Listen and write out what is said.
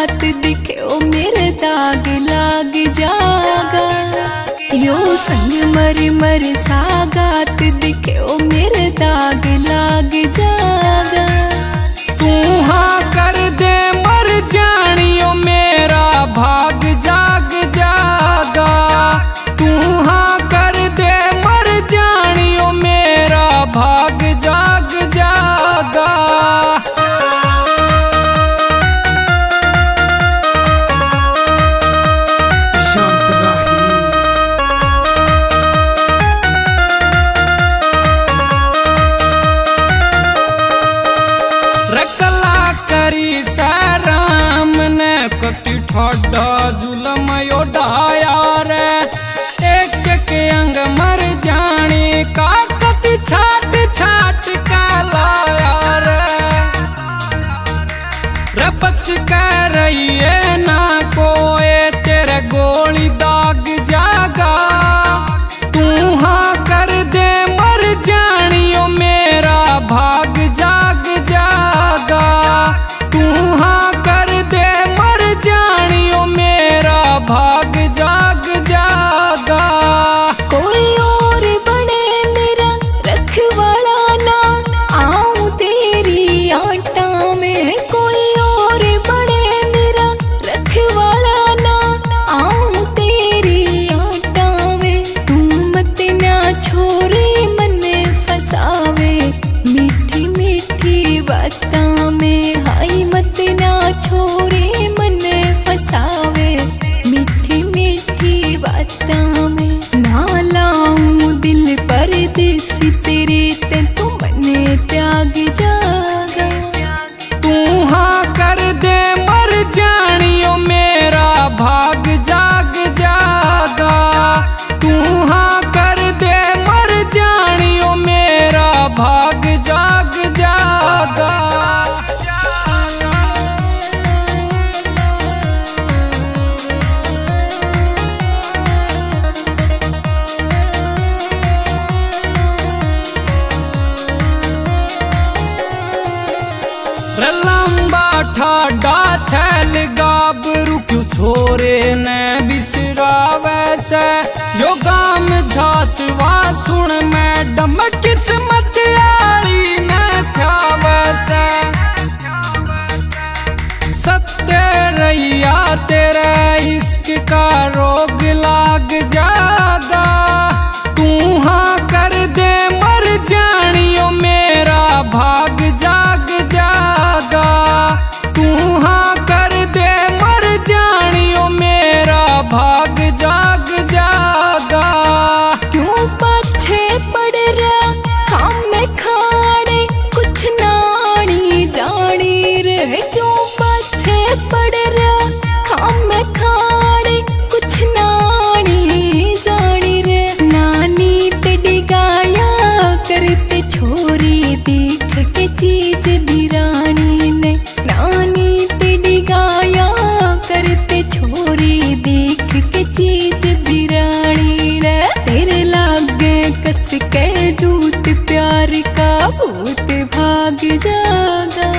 सागात दिखे ओ मेरे दाग लाग जागा। यो संग मर मर सागात दिखे ओ मेरे दाग लाग जागा। तू हाँ कर दे मर जानियो मेरा भाग जाग जागा। तू हाँ कर दे मर जानियो मेरा भाग जाग जागा। शांत रही रकला करी सराम ने कति ठोडा जुलम यो डाया रे। एक के अंग मर जानी का कति छाट छाट का लाया रे बच कर रही है ना कोई तेरे गोली दाग जागा। तू हाँ कर दे मर जानियो मेरा भाग जाग जागा। तू हाँ कर दे मर जानियो मेरा भाग जाग जागा। कोई और बने मेरा रखवाला ना आऊं तेरी आटा में। कोई और बने मेरा रखवाला ना आऊं तेरी आटा में। तू मत ना छोरे मने फसावे मीठी मीठी बातां में। हाय मत ना छोरे मने फसावे मीठी मीठी बातां में। ना लाऊं दिल परदेसी तेरे ते तू मने त्याग जागा। तू हाँ कर दे मर जानियो मेरा भाग जाग जागा। तू हाँ कर दे मर जानियो मेरा भाग जाग जागा। लंबा ठाडा छैल गाबरू क्यों छोरे ने बिसरावे से। यो गाम झासवा सुन मैडम किस्मत आली ने ध्यावे से। सत्य रैया तेरे इश्क का रोग लाग जागा। तू हाँ कर दे मर जानियो मेरा भाग जाग जागा। तू हाँ कर दे मर जानियो मेरा भाग जाग जागा। क्यों पाछे पड़ रहा काम में खाड़े कुछ नानी जानी रहे। क्यों पाछे पड़ रहा काम में खाड़े कुछ नानी जानी रहे। नानी ते डिगाया करते छोरी देख के चीज बिरानी ने। नानी ते डिगाया करते छोरी देख के चीज बिरानी ने। तेरे लागे कस के जूत प्यार का भूत भाग जागा।